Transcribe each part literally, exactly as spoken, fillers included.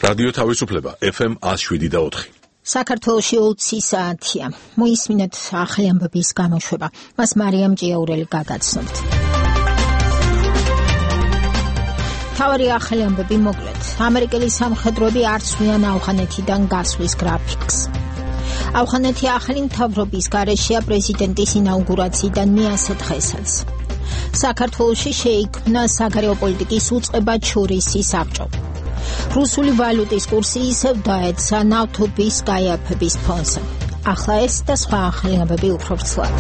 რადიო თავისუფლება ეფ ემ one oh seven და four. საქართველოში ოცი საათია. მოისმინეთ ახალი ამბების გამოშვება. მას მარიამ ჭიაურელი გაგაცნობთ. თავარი ახალი ამბები მოკლედ. ამერიკელი სამხედროები არ ცვლიან ავღანეთიდან გასვლის გრაფიკს. ავღანეთი ახალი მთავრობის გარეშეა პრეზიდენტის ინაუგურაციიდან მეათე დღესაც. საქართველოში შეიქმნა საგარეო პოლიტიკის უწყებაჩორისი საბჭო. რუსული ვალუტის კურსი ისევ დაეცა ნავთობის გაიაფების ფონზე. ახლა ეს და სხვა ახალი ამბები უფრო ვრცლად.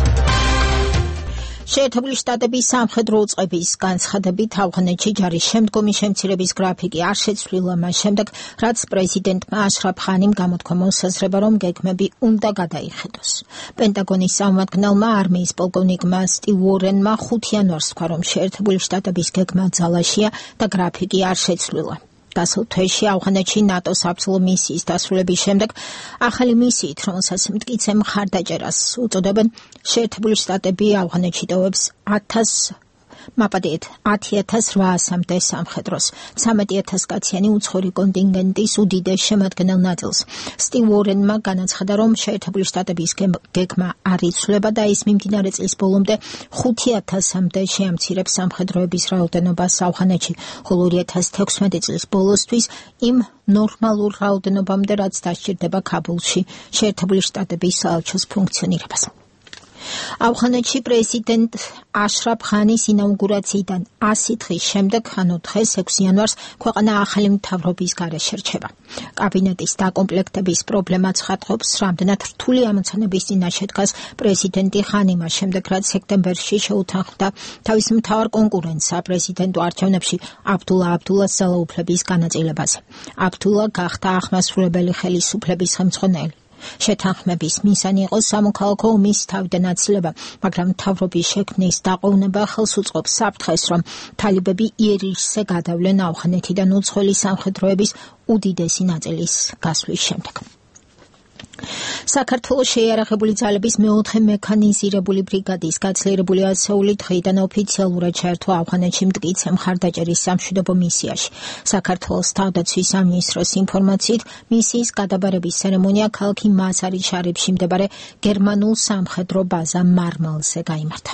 შეერთებული შტატების სამხედრო უწყების განცხადებით ავღანეთში ჯარის შემდგომი შემცირების გრაფიკი არ შეცვლილა მას შემდეგ, რაც პრეზიდენტმა აშრაფ ღანიმ გამოთქვა მოსაზრება, რომ გეგმები უნდა გადაიხედოს. პენტაგონის წარმომადგენელმა არმიის პოლკოვნიკმა სტივ უორენმა ხუთი იანვარს თქვა, რომ შეერთებული შტატების გეგმა ძალაშია და გრაფიკი არ შეცვლილა. გასულ თვეში ავღანეთში ნატო საბრძოლო მისიის დასრულების შემდეგ ახალი მისიით, რომელსაც მტკიცე მხარდაჭერას უწოდებენ, შეერთებული შტატები ავღანეთში ტოვებს ათას მაპატიეთ ათი ათას რვაასამდე სამხედროს, ცამეტი ათას კაციანი უცხოური კონტინგენტის უდიდეს შემადგენელ ნაწილს. სტივ უორენმა განაცხადა, რომ შეერთებული შტატების გეგმა არ იცვლება და ის მიმდინარე წლის ბოლომდე ხუთი ათასამდე შეამცირებს სამხედროების რაოდენობას ავღანეთში, ხოლო ორი ათას თექვსმეტი წლის ბოლოსთვის იმ ნორმალურ რაოდენობამდე, რაც დასჭირდება ქაბულში შეერთებული შტატების საელჩოს ფუნქციონირებას. ავღანეთში პრეზიდენტ აშრაფ ღანის ინაუგურაციიდან ასი დღის შემდეგ, ანუ დღეს ექვსი იანვარს, ქვეყანა ახალი მთავრობის გარეშე რჩება. კაბინეტის დაკომპლექტების პრობლემაც ხატყობს, რამდენად რთული ამოცანების წინაშე დგას პრეზიდენტი ღანი მას შემდეგ, რაც სექტემბერში შეუთანხმდა თავის მთავარ კონკურენტს საპრეზიდენტო არჩევნებში აბდულა აბდულას ძალაუფლების განაწილებაზე. აბდულა გახდა აღმასრულებელი ხელისუფლების ხელმძღვანელი. შეთანხმების მიზანი იყო სამოქალაქო ომის თავიდან აცილება, მაგრამ მთავრობის შექმნის დაყოვნება ხელს უწყობს საფრთხეს, რომ თალიბები იერიშზე გადავლენ ავღანეთიდან უცხოელი სამხედროების უდიდესი ნაწილის გასვლის შემდეგ. საქართველოს შეიარაღებული ძალების მეოთხე მექანიზირებული ბრიგადის გაძლიერებული ასეული დღიდან ოფიციალურად ჩაერთვა ავღანეთში მტკიცე მხარდაჭერის სამშვიდობო მისიაში. საქართველოს თავდაცვის სამინისტროს ინფორმაციით, მისიის გადაბარების ცერემონია ქალაქი მაზარი შარიფში მდებარე გერმანულ სამხედრო ბაზა მარმალზე გაიმართა.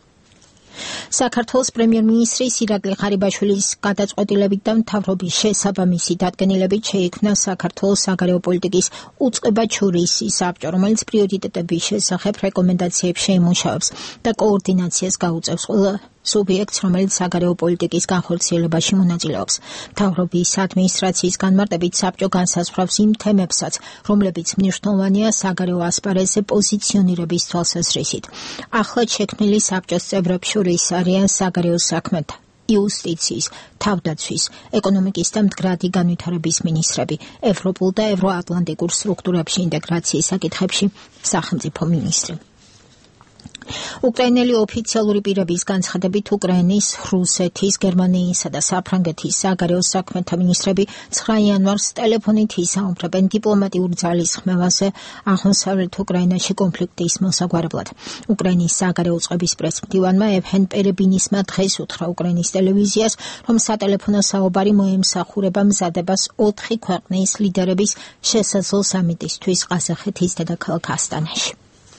საქართველოს პრემიერ-მინისტრის ირაკლი ღარიბაშვილის გადაწყვეტილებით და მთავრობის შესაბამისი დადგენილებით შეიქმნა საქართველოს საგარეო პოლიტიკის უწყებაჩორისი საბჭო, რომელიც პრიორიტეტების შესახებ რეკომენდაციებს შეიმუშავებს და კოორდინაციას გაუწევს ყველა სუბიექტს, რომელიც საგარეო პოლიტიკის განხორციელებაში მონაწილეობს. მთავრობის ადმინისტრაციის განმარტებით საბჭო განსაზღვრავს იმ თემებსაც, რომლებიც მნიშვნელოვანია საგარეო ასპარეზზე პოზიციონირების თვალსაზრისით. ახლად შექმნილი საბჭოს წევრებს შორის არიან საგარეო საქმეთა, იუსტიციის, თავდაცვის, ეკონომიკის და მდგრადი განვითარების მინისტრები, ევროპულ და ევროატლანტიკურ სტრუქტურებში ინტეგრაციის საკითხებში სახელმწიფო მინისტრი. უკრაინელი ოფიციალური პირების განცხადებით, უკრაინის, რუსეთის, გერმანიისა და საფრანგეთის საგარეო საქმეთა მინისტრები ცხრა იანვარს ტელეფონით ისაუბრებენ დიპლომატიურ ძალისხმევაზე აღმოსავლეთ უკრაინაში კონფლიქტის მოსაგვარებლად. უკრაინის საგარეო წყების პრესმდივანმა ევჰენ პერებინისმა დღეს უთხრა უკრაინის ტელევიზიას, რომ სატელეფონო საუბარი მოემსახურება მზადებას ოთხი ქვეყნის ლიდერების შესაძლო სამიტისთვის ყაზახეთის დედაქალაქ ასტანაში.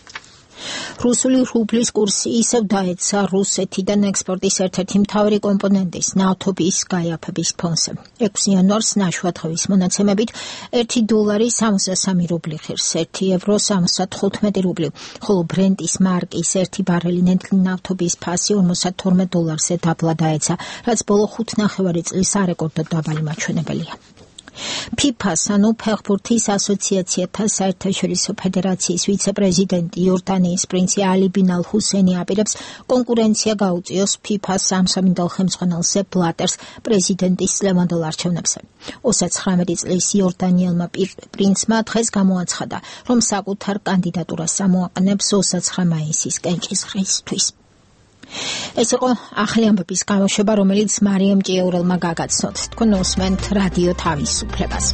რუსული რუბლის კურსი ისევ დაეცა რუსეთიდან ექსპორტის ერთ-ერთი მთავარი კომპონენტის ნავთობის გაიაფების ფონზე. ექვსი იანვარს ნაშუადღების მონაცემებით ერთი დოლარი სამოცდასამი რუბლი ღირს, ერთი ევრო სამოცდათხუთმეტი რუბლი, ხოლო ბრენტის მარკის ერთი ბარელი ნედლი ნავთობის ფასი ორმოცდა თორმეტ დოლარზე დაბლა დაეცა, რაც ბოლო ხუთნახევარი წლის არეკორდო დაბალი მაჩვენებელია. ფიფას, ანუ ფეხბურთის ასოციაციათა საერთაშორისო ფედერაციის ვიცე-პრეზიდენტი იორდანიის პრინცი ალი ბინ ალ ჰუსეინი აპირებს კონკურენცია გაუწიოს ფიფას სამსამინდელ ხელმძღვანელს სეპ ბლატერს პრეზიდენტის წლევანდელ არჩევნებზე. ოცდათხრამეტი წლის იორდანიელმა პრინცმა დღეს გამოაცხადა, რომ საკუთარ კანდიდატურას ამოაყენებს ოცდაცხრა მაისის კენჭისყრისთვის. ეს იყო ახალი ამბების გამოშვება, რომელიც მარიამ ჭიაურელმა გაგაცნოთ. თქვენ უსმენთ რადიო თავისუფლებას.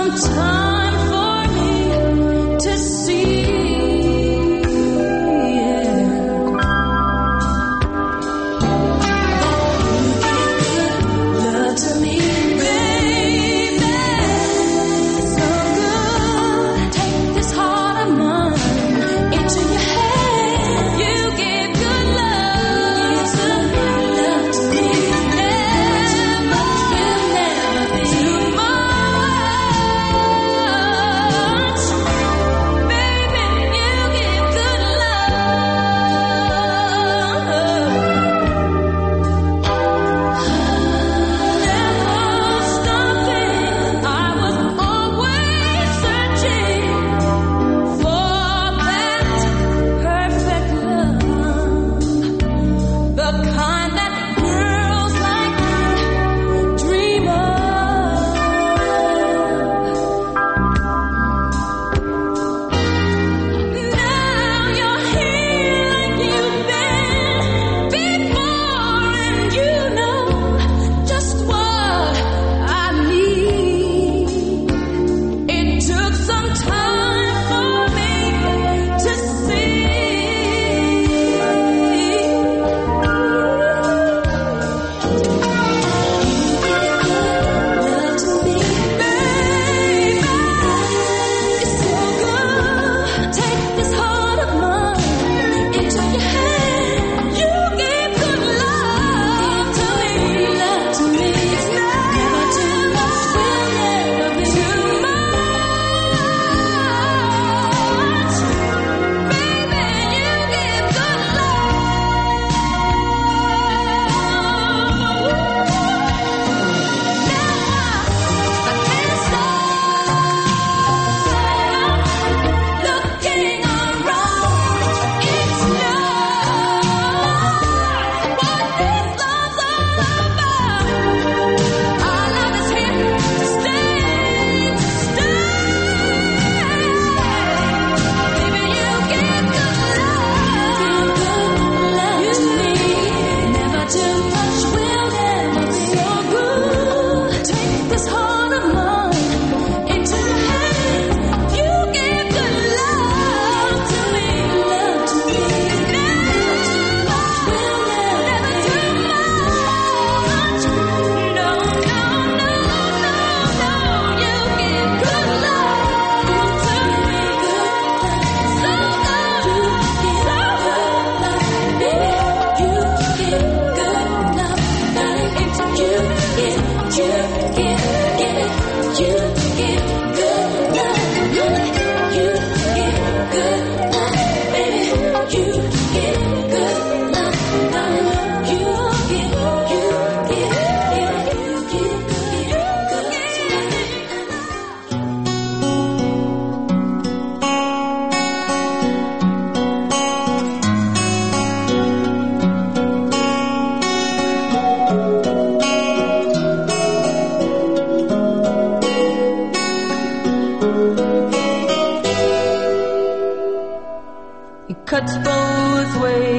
cuts both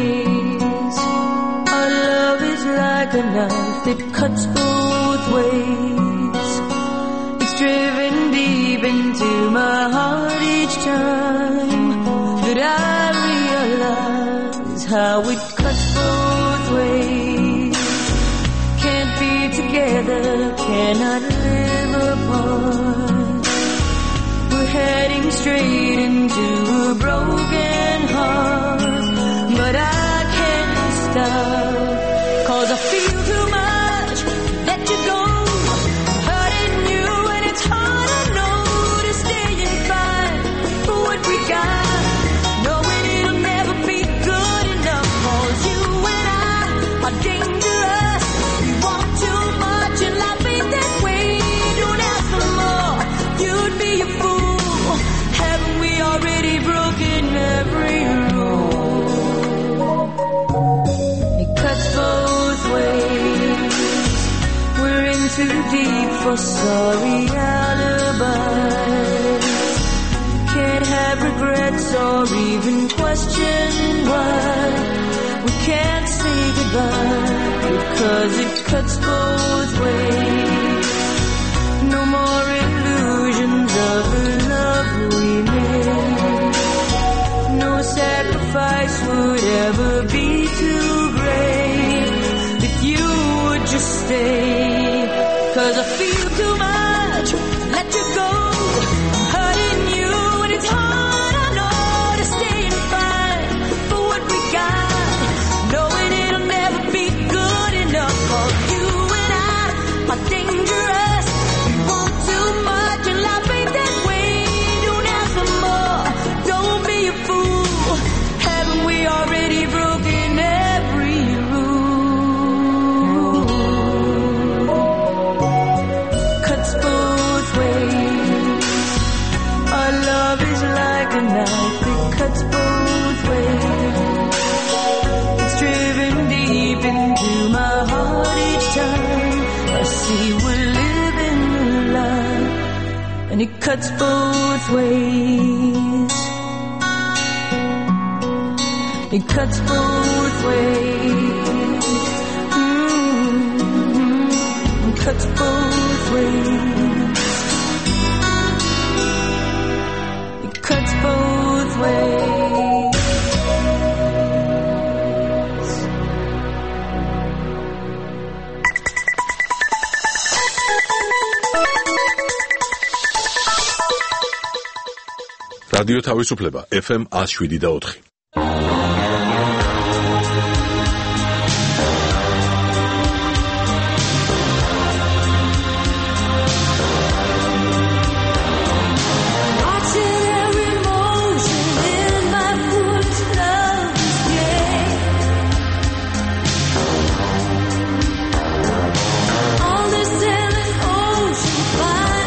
ways. Our love is like a knife that cuts both ways. It's driven deep into my heart each time that I realize how it cuts both ways. Can't be together, cannot live apart. We're heading straight into a broken heart, but I can't stop, 'cause I feel too much, let you go, hurting you, and it's hard I know to stay and fight for what we got, knowing it'll never be good enough, 'cause you and I are dangerous, we want too much and life ain't that way, don't ask for more, you'd be a fool, haven't we already broken every rule? It cuts both ways, we're in too deep for sorry alibis, can't have regrets or even question why we can't say goodbye, because it cuts both ways. No more illusions 'cause I feel too much to let you go. I'm hurting you and it's hard, I know, to stay and fight for what we got, knowing it'll never be good enough for you and I are dangerous. We want too much and life ain't that way. Don't ask for more, don't be a fool. Haven't we already broken every rule? Cuts both ways. Our love is like a knife, it cuts both ways. It's driven deep into my heart each time I see we're living a lie, and it cuts both ways. It cuts both ways. Mm-hmm. It cuts both ways. It cuts both ways. რადიო თავისუფლება ეფ ემ one oh seven და four.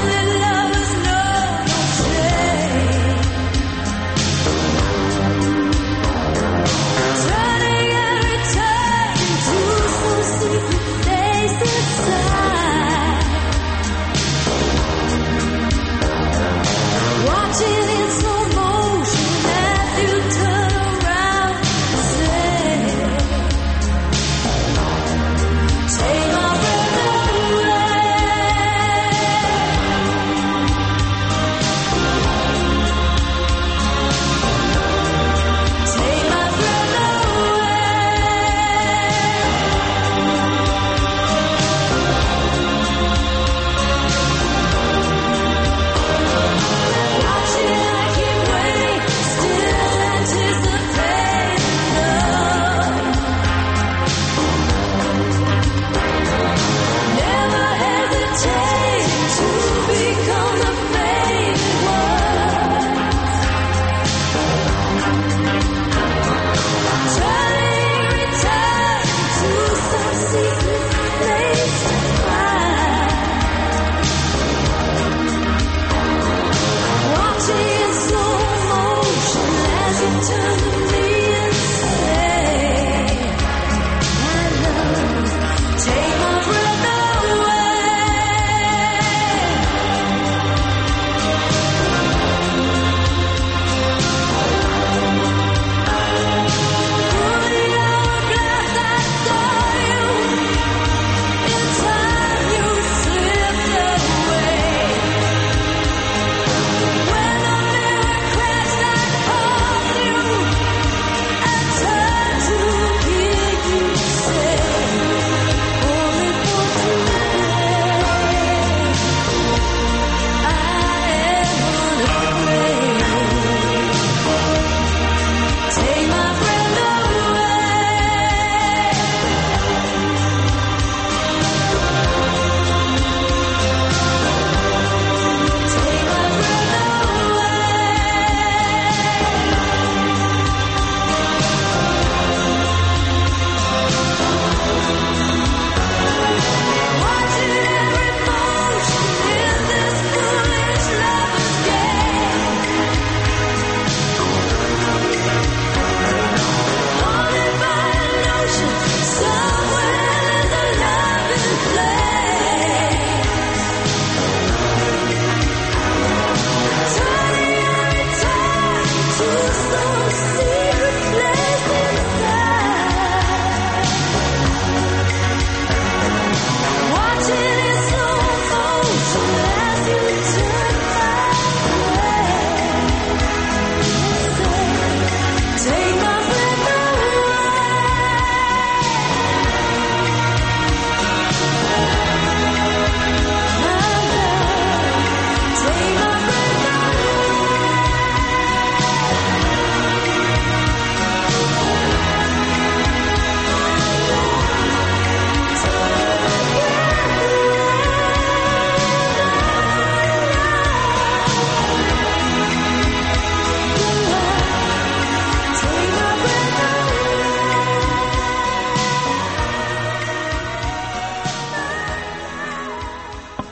Ocean,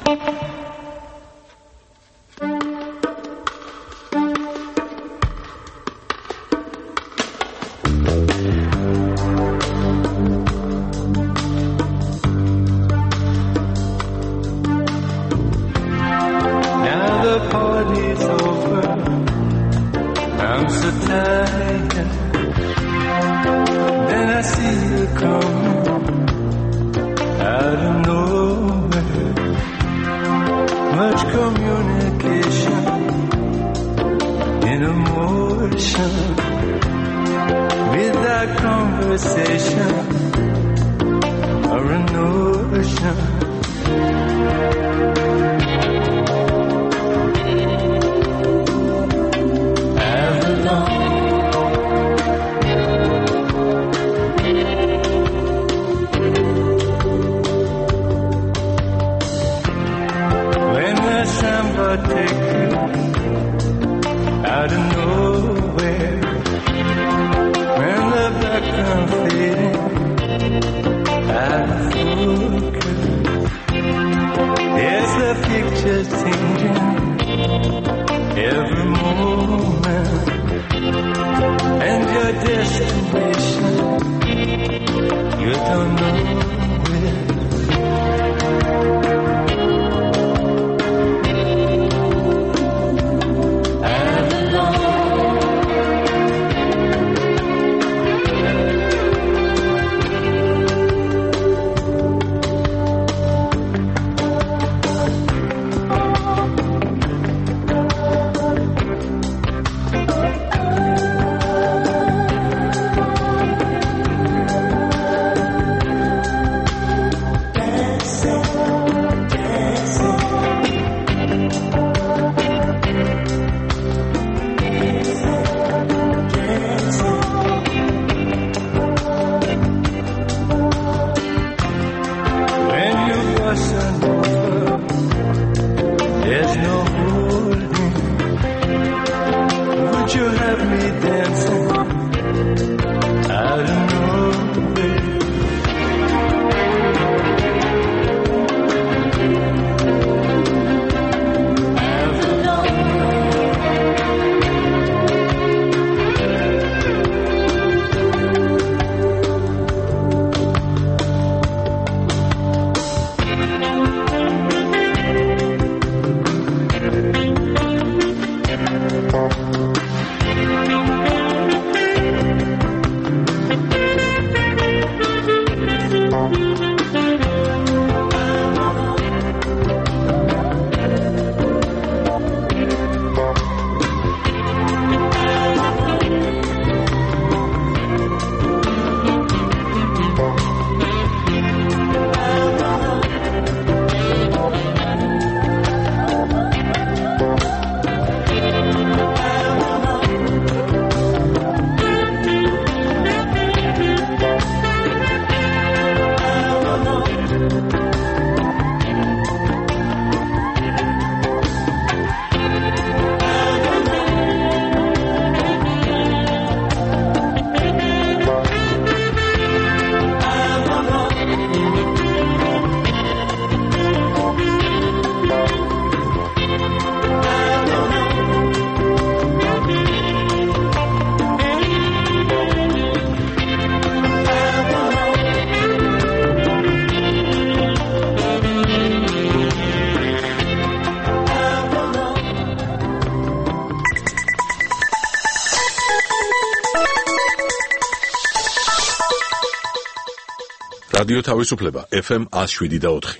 რადიო თავისუფლება ეფ ემ one oh seven და four.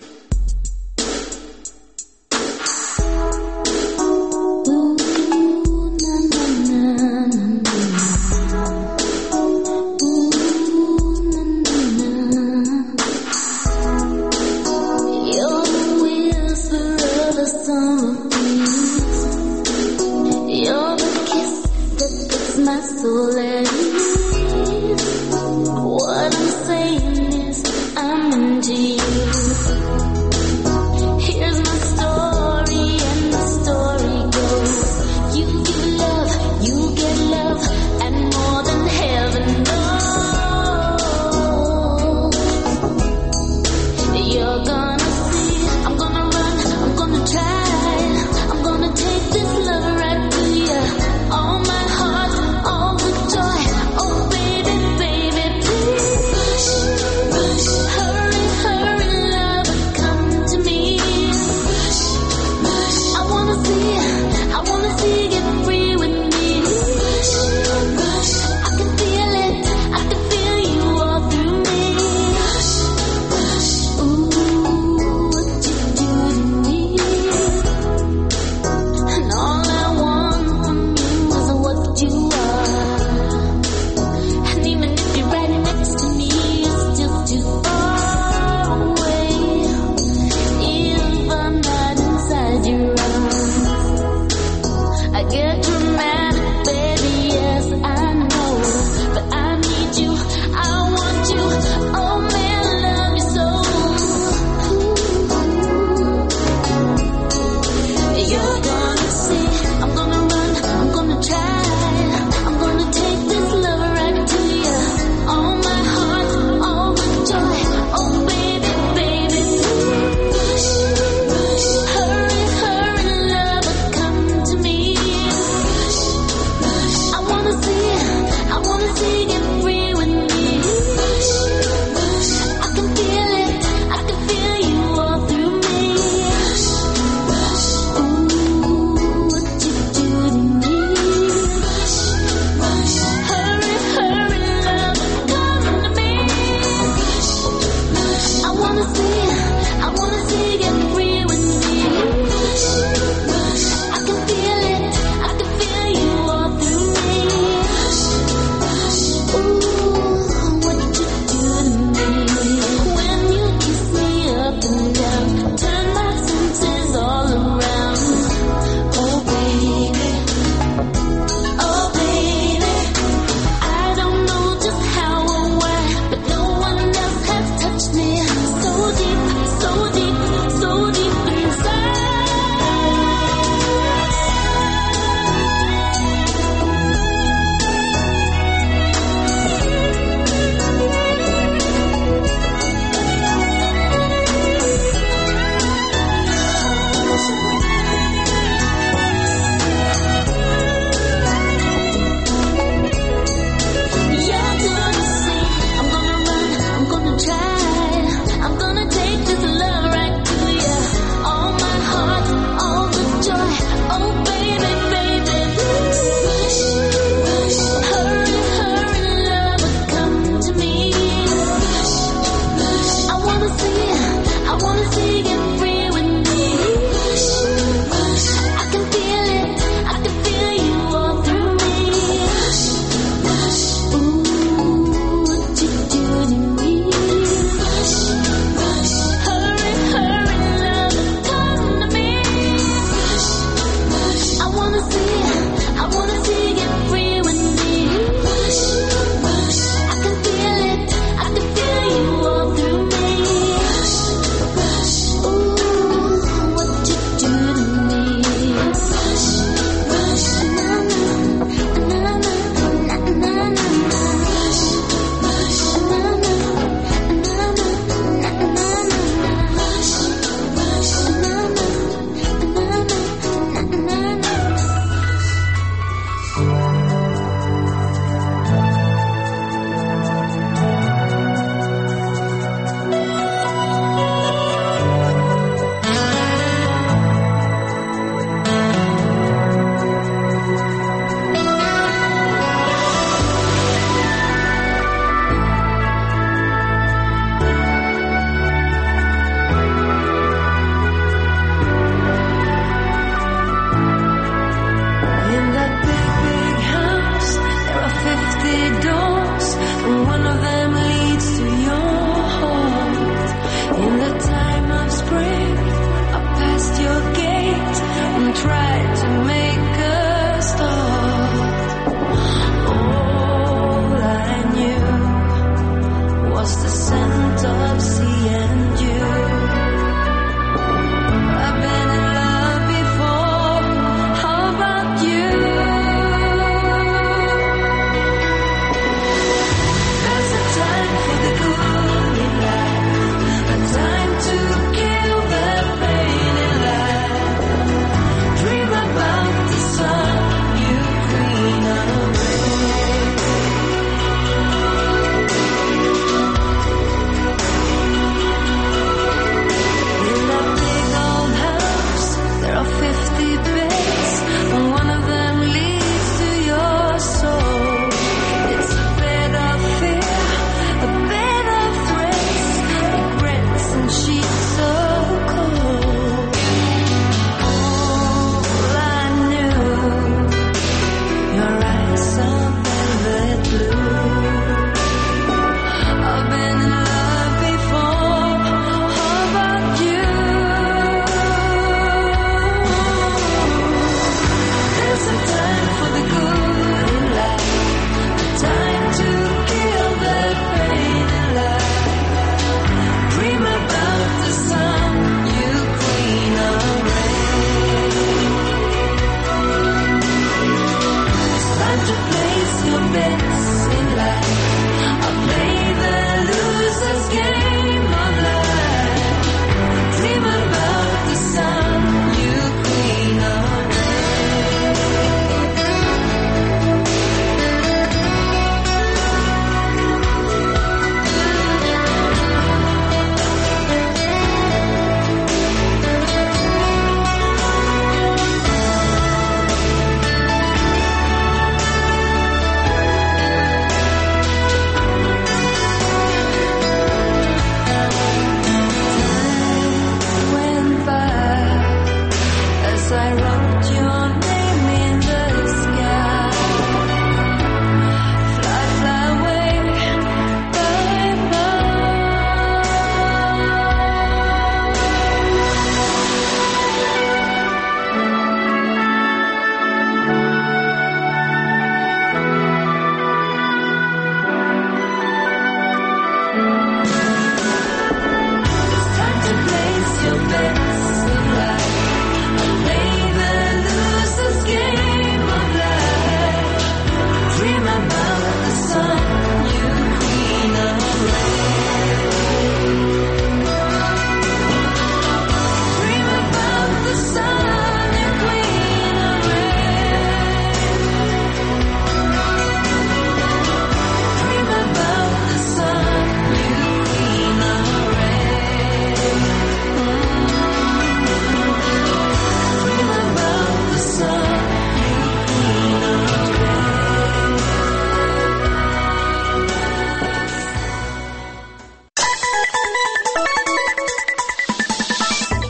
What I'm saying is I'm into you.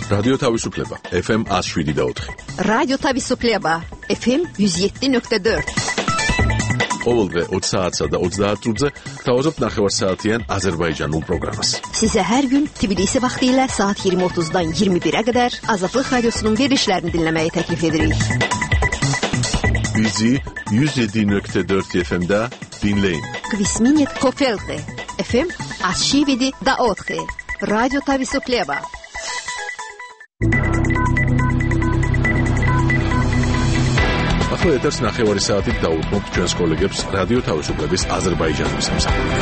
რადიო თავისუფლება F M one oh seven point four. რადიო თავისუფლება F M one oh seven point four. ყოველდღე ოცი საათსა და ოცდაათ წუთზე გთავაზობთ ნახევარსაათიან აზერბაიჯანულ პროგრამას. Sizə hər gün Tbilisi vaxtı ilə saat iyirmi otuzdan iyirmi birə qədər Azadlıq Radiosunun verilişlərini dinləməyi təklif edirik. Bizi one oh seven point four F M-də dinləyin. Kvisminit Kofelte F M one oh seven point four. Radyo Tavisupleva. ახლა ეთერს ნახევარი საათით დაუბრუნებთ ჩვენს კოლეგებს რადიო თავისუფლების აზერბაიჯანის სამსახურიდან.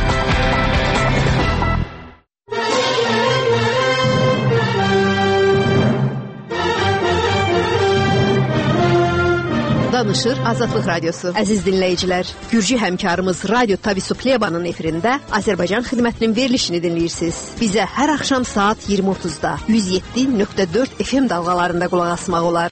Danışır Azadlıq Radyosu. Əziz dinləyicilər, Gürcü həmkarımız Radyo Tavisupleva'nın efirində Azərbaycan xidmətinin verilişini dinləyirsiniz. Bizə hər axşam saat iyirmi otuzda one oh seven point four F M dalğalarında qulaq asmaq olar.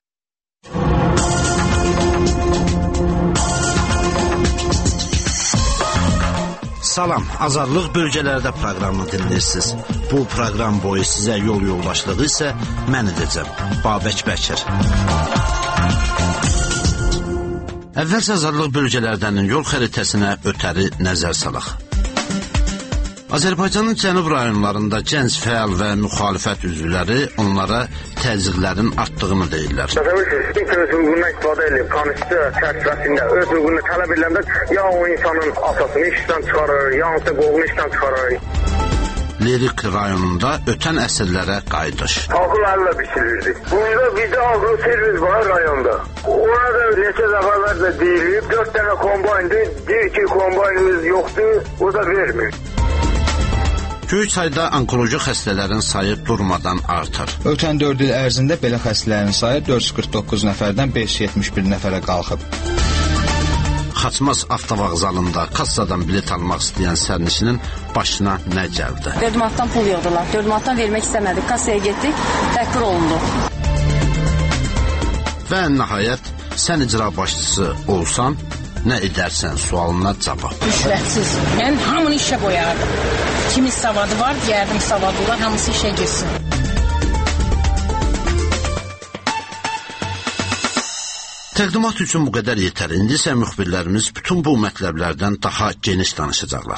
Salam, Azadlıq bölgələrdə proqramını dinləyirsiniz. Bu proqram boyu sizə yol yoldaşlığı isə mən edəcəm, Babək Bəkir. Əvvəlcə Azadlıq bölgələrdən yol xəritəsinə ötəri nəzər salaq. Azərbaycanın cənub rayonlarında gənc fəal və müxalifət üzvləri onlara təzyiqlərin artdığını deyirlər. Təsəvvür edin, öz hüququndan istifadə edib, konstitusiya çərçivəsində öz hüququnu tələb ediləndə ya o insanın atasını işdən çıxarır, ya onsa qoğunu işdən çıxarır. Lerik rayonunda ötən əsrlərə qayıdış. Taxıllarla biçilirdi. Bunda bizdə agro servis var rayonda. Ona da neçə dəfələr də deyilib, dörd dənə kombayndır, deyir ki, kombaynımız yoxdur, o da vermir. Göyçayda onkoloji xəstələrin sayı durmadan artır. Ötən dörd il ərzində belə xəstələrin sayı dörd yüz qırx doqquz nəfərdən beş yüz yetmiş bir nəfərə qalxıb. Xaçmaz avtovağzalında kassadan bilet almaq istəyən sərnişinin başına nə gəldi? dörd manatdan pul yığdılar. dörd manatdan vermək istəmədik. Kassaya getdik, təhqir olundu. Və nəhayət, sən icra başçısı olsan, nə edərsən sualına cavab. Rüşvətsiz. Mən hamını işə qoyardım. Kimin savadı var, deyərdim savadı var, hamısı işə girsin. Təqdimat üçün bu qədər yetər. İndi isə müxbirlərimiz bütün bu mətləblərdən daha geniş danışacaqlar.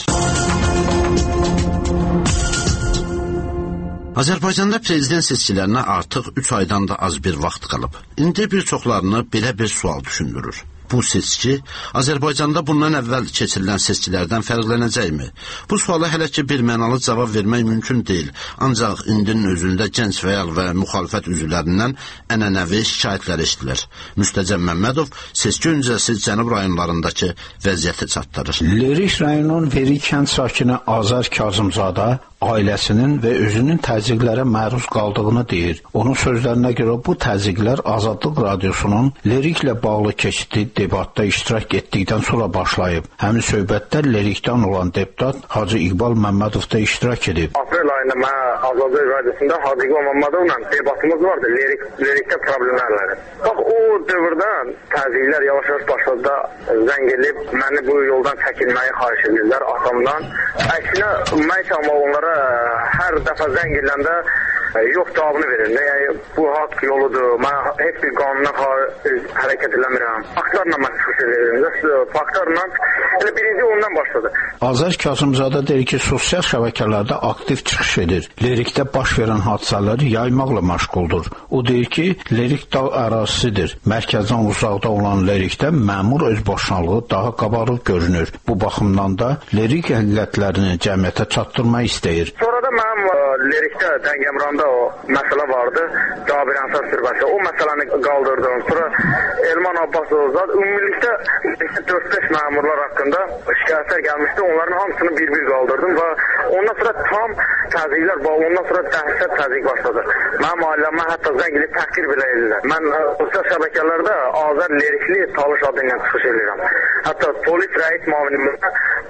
Azərbaycanda prezident seçkilərinə artıq üç aydan da az bir vaxt qalıb. İndi bir çoxlarını belə bir sual düşündürür. Bu seçki Azərbaycanda bundan əvvəl keçirilən seçkilərdən fərqlənəcəkmi? Bu suala hələ ki bir mənalı cavab vermək mümkün deyil. Ancaq indinin özündə gənc fəal və müxalifət üzvlərindən ənənəvi şikayətlər eşidilir. Müstəcəb Məmmədov seçki öncəsi cənub rayonlarındakı vəziyyəti çatdırır. Lerik rayonunun Veri kənd sakini Azər Kazımzadə ailəsinin və özünün təzyiqlərə məruz qaldığını deyir. Onun sözlərinə görə bu təzyiqlər Azadlıq Radiosunun Leriklə bağlı keçdiyi debatda iştirak etdikdən sonra başlayıb. Həmin söhbətdə Lerikdən olan deputat Hacı İqbal Məmmədov da iştirak edib. Aprel ayında mən Azadlıq Radiosunda Hacı İqbal Məmmədovla debatımız vardı Lerik, Lerikdə problemlərlə. Bax, o dövrdən təzyiqlər yavaş-yavaş başladı da zəng edib, məni bu yoldan çəkilməyi xahiş edirlər atamdan. Əksinə, mən çalmaq onlara hər dəfə zəng ediləndə yox cavabını verir. Yəni, bu haqq yoludur, mən heç bir qanuna hərəkət eləmirəm. Faktlarla mən çıxış edirəm. Faktlarla, elə birinci ondan başladı. Azər Kazımzadə deyir ki, sosial şəbəkələrdə aktiv çıxış edir. Lerikdə baş verən hadisələri yaymaqla məşğuldur. O deyir ki, Lerik dağ ərazisidir. Mərkəzdən uzaqda olan Lerikdə məmur özbaşınalığı daha qabarıq görünür. Bu baxımdan da Lerik həqiqətlərini cəmiyyətə çatdırmaq istəyir. Sonra da mənim Lerikdə, Dəngəmranda o məsələ vardı, Cabir Ənsar sürbəsi. O məsələni qaldırdım. Sonra Elman Abbasov zat, ümumilikdə dörd beş məmurlar haqqında şikayətlər gəlmişdi. Onların hamısını bir-bir qaldırdım və ondan sonra tam təzyiqlər bağlı, ondan sonra dəhşət təzyiq başladı. Mənim ailəmə hətta zəng edib təhqir belə edirlər. Mən sosial şəbəkələrdə Azər Lerikli Talış adı ilə çıxış edirəm. Hətta polis rəis müavinimizdə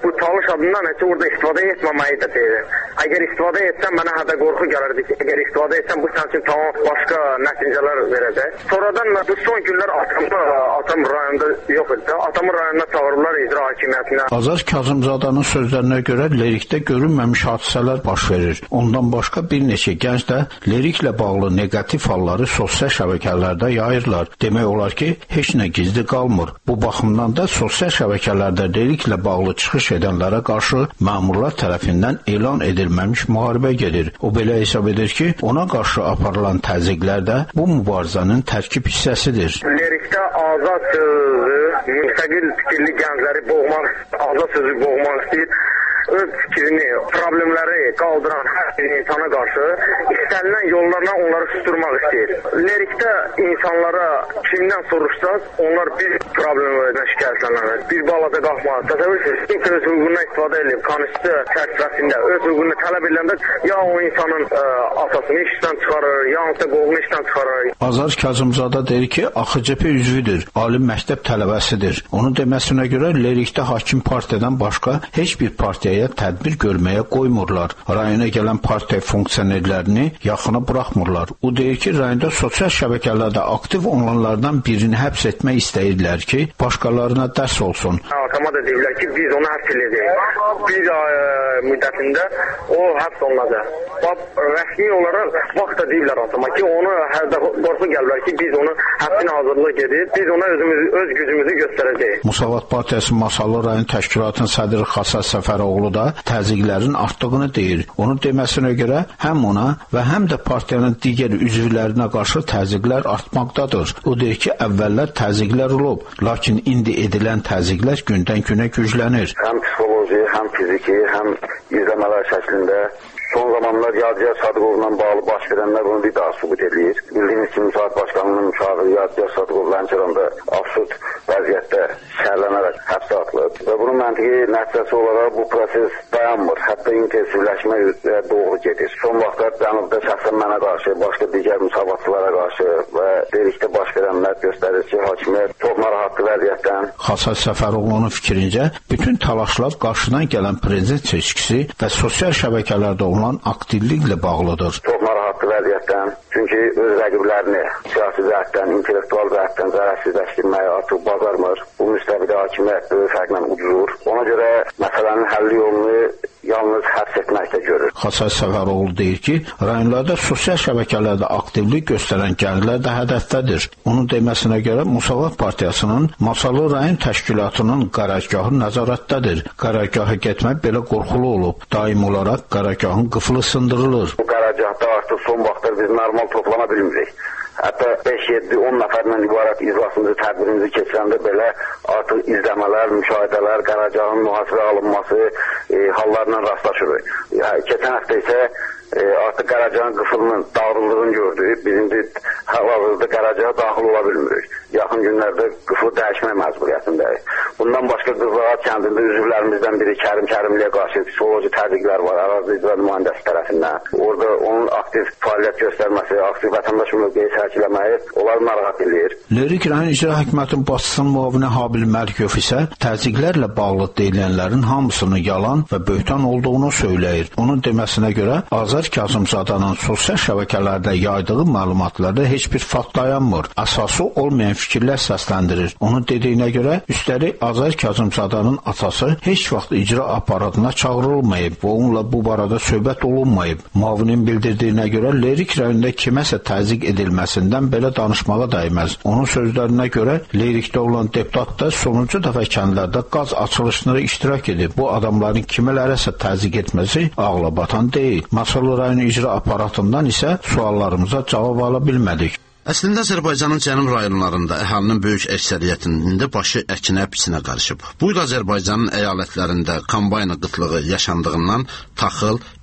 bu talış adından heç orada istifadə etməməyi də deyir. Əgər istifadə etsən mənə hədə qorxu gəlirdi ki, əgər istifadə etsən bu sənin üçün tamam başqa nəticələr verəcək. Sonradan bu son günlər atamda, atam rayonda yox idi. Atamın rayonuna çağırırlar icra hakimiyyətinə. Azər Kazımzadənin sözlərinə görə lerikdə görünməmiş hadisələr baş verir. Ondan başqa bir neçə gənc də leriklə bağlı neqativ halları sosial şəbəkələrdə yayırlar. Demək olar ki, heç nə gizli qalmır. Bu baxımdan da sosial şəbəkələrdə leriklə bağlı çıxış edənlərə qarşı məmurlar tərəfindən elan edilməmiş müharibə gedir. O belə hesab edir ki, ona qarşı aparılan təzyiqlər də bu mübarizənin tərkib hissəsidir. Lerikdə azad sözü, müstəqil fikirli gəncləri boğmaq, azad sözü boğmaq istəyir. Öz fikrini, problemləri qaldıran hər bir insana qarşı istənilən yollarla onları susturmaq istəyir. Lerikdə insanlara kimdən soruşsaq, onlar bir problemlərdən şikayətlənirlər. Bir balada qalxmaq. Təsəvvür edirsiniz, kimsə öz hüququndan istifadə edib, konstitusiya çərçivəsində öz hüququnu tələb ediləndə ya o insanın ə, atasını işdən çıxarır, ya onsa qoğunu işdən çıxarır. Azər Kazımzadə deyir ki, A X C P üzvüdür, ali məktəb tələbəsidir. Onun deməsinə görə lerikdə hakim partiyadan başqa heç bir partiyaya tədbir görməyə qoymurlar. Rayona gələn partiya funksionerlərini yaxına buraxmırlar. O deyir ki, rayonda sosial şəbəkələrdə aktiv olanlardan birini həbs etmək istəyirlər ki, başqalarına dərs olsun. Atama da deyirlər ki, biz onu həbs edəcəyik. Bir ay müddətində o həbs olunacaq. Rəsmi olaraq vaxt da deyirlər atama ki, onu hərdə qorxu gəlirlər ki, biz onu həbsin hazırlıq edib, biz ona özümüz, öz gücümüzü göstərəcəyik. Musavat Partiyası Masallı rayon təşkilatının sədri Xasas Səfəroğlu da təzyiqlərin artdığını deyir. Onun deməsinə görə həm ona və həm də partiyanın digər üzvlərinə qarşı təzyiqlər artmaqdadır. O deyir ki, əvvəllər təzyiqlər olub, lakin indi edilən təzyiqlər gündən-günə güclənir. Həm psixoloji, həm fiziki, həm izləmələr şəklində son zamanlar Yadigar Sadıqovla bağlı baş verənlər bunu bir daha sübut edir. Bildiyiniz kimi Müsavat Başkanlığının müşaviri Yadigar Sadıqov Lənkəranda absurd vəziyyətdə şərlənərək həbsə atılıb və bunun məntiqi nəticəsi olaraq bu proses dayanmır, hətta intensivləşmə doğru gedir. Son vaxtlar Cənubda şəxsən mənə qarşı, başqa digər müsavatçılara qarşı və lerikdə baş verənlər göstərir ki, hakimiyyət çox narahatlı vəziyyətdən. Xasas Səfəroğlu'nun fikrincə, bütün təlaşlar qarşıdan gələn prezident seçkisi və sosial şəbəkələrdə olan aktivliklə bağlıdır. Çox narahatlı vəziyyətdən, çünki öz rəqiblərini siyasi cəhətdən, intellektual cəhətdən zərərsizləşdirməyə artıq bacarmır. Bu müstəvidə hakimiyyət böyük fərqlə ucuzur. Ona görə məsələnin həlli yolunu yalnız həbs etməkdə görür. Xasas Səfəroğlu deyir ki, rayonlarda sosial şəbəkələrdə aktivlik göstərən gənclər də hədəfdədir. Onun deməsinə görə Musavat Partiyasının Masallı rayon təşkilatının qarargahı nəzarətdədir. Qarargaha getmək belə qorxulu olub. Daim olaraq qarargahın qıfılı sındırılır. Bu qarargahda artıq son vaxtlar biz normal toplana bilmirik. Hətta beş yeddi on nəfərdən ibarət iclasımızı, tədbirimizi keçirəndə belə artıq izləmələr, müşahidələr, qarargahın mühasirə alınması e, hallarla rastlaşırıq. Keçən həftə isə e, artıq qarargahın qıfılının dağrıldığını gördük. Biz indi hal-hazırda qaracaha daxil ola bilmirik. Yaxın günlərdə qıfıl dəyişmək məcburiyyətindəyik. Bundan başqa Qızılağac kəndində üzvlərimizdən biri Kərim Kərimliyə qarşı psixoloji təzyiqlər var, ərazi icra nümayəndəsi tərəfindən. Orada onun aktiv fəaliyyət göstərməsi, aktiv vətəndaş mövqeyi sərgiləməyi onları narahat edir. Lerik rayon icra hakimiyyətinin başçısının müavini Habil Məlikov isə təzyiqlərlə bağlı deyilənlərin hamısını yalan və böhtan olduğunu söyləyir. Onun deməsinə görə Azər Kazımzadənin sosial şəbəkələrdə yaydığı məlumatlarda heç bir fakt dayanmır. Əsası olmayan fikirlər səsləndirir. Onun dediyinə görə, üstəlik Azər Kazımzadənin atası heç vaxt icra aparatına çağırılmayıb və onunla bu barədə söhbət olunmayıb. Müavinin bildirdiyinə görə, Lerik rayonunda kiməsə təzyiq edilməsindən belə danışmağa dəyməz. Onun sözlərinə görə, Lerikdə olan deputat da sonuncu dəfə kəndlərdə qaz açılışına iştirak edib. Bu adamların kimilərəsə təzyiq etməsi ağla batan deyil. Masallı rayon icra aparatından isə suallarımıza cavab ala bilmədik. Əslində Azərbaycanın cənub rayonlarında əhalinin böyük əksəriyyətinin indi başı əkinə, biçinə qarışıb. Bu il Azərbaycanın əyalətlərində kombayna qıtlığı yaşandığından taxıl,